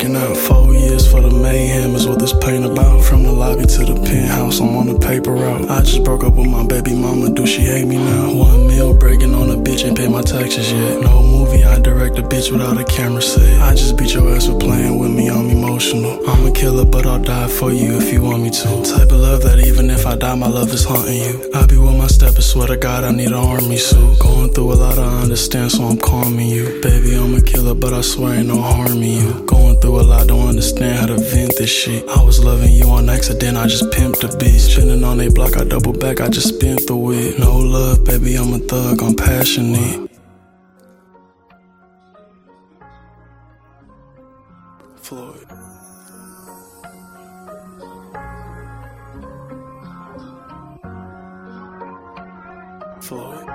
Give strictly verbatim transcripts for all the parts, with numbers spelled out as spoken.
breaking out. Four years for the mayhem is what this pain about. From the lobby to the penthouse, I'm on the paper route. I just broke up with my baby mama, do she hate me now? One meal breaking on a bitch, ain't pay my taxes yet. No movie, I direct a bitch without a camera set. I just beat your ass for playing with me, I'm emotional. I'm a killer, but I'll die for you if you want me to. Type of love that even if I die, my love is haunting you. I be with my steppers, swear to God, I need an army suit. Going through a lot, I understand, so I'm calming you. Baby, I'm a killer, but I swear ain't no harm in you. Going through a lot, don't understand how to vent this shit. I was loving you on accident, I just pimped the bitch. Spinning on a block, I double back, I just spent the wit. No love, baby, I'm a thug, I'm passionate. Floyd. Floyd.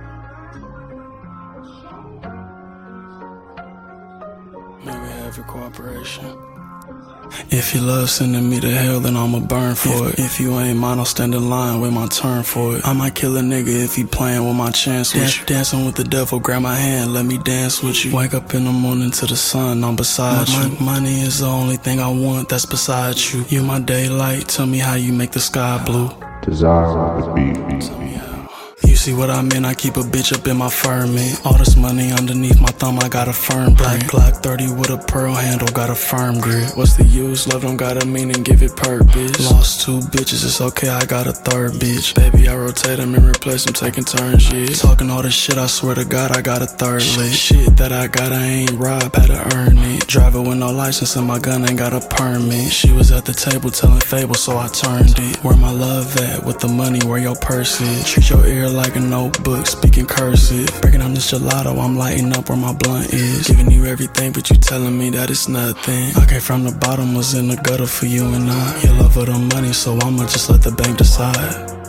Maybe have your cooperation. If you love sending me to hell, then I'ma burn for it. If you ain't mine, I'll stand in line, wait my turn for it. I might kill a nigga if he playing with my chance with you. Dancing with the devil, grab my hand, let me dance with you. Wake up in the morning to the sun, I'm beside you. Money is the only thing I want that's beside you. You my daylight, tell me how you make the sky blue. Desire on the beat. Tell me how. You see what I mean, I keep a bitch up in my firmament. All this money underneath my thumb, I got a firm Black Glock thirty with a pearl handle, got a firm grip. What's the use? Love don't got a meaning, give it purpose. Lost two bitches, it's okay, I got a third bitch. Baby, I rotate them and replace them, taking turns, yeah. Talking all this shit, I swear to God, I got a third lit. Shit that I got, I ain't robbed, had to earn it. Driver with no license and my gun ain't got a permit. She was at the table telling fables, so I turned it. Where my love at? With the money, where your purse is? Treat your ear like a notebook, speaking cursive. Breaking down this gelato, I'm lighting up where my blunt is. Giving you everything, but you telling me that it's nothing. I came from the bottom, was in the gutter for you and I. Your love for the money, so I'ma just let the bank decide.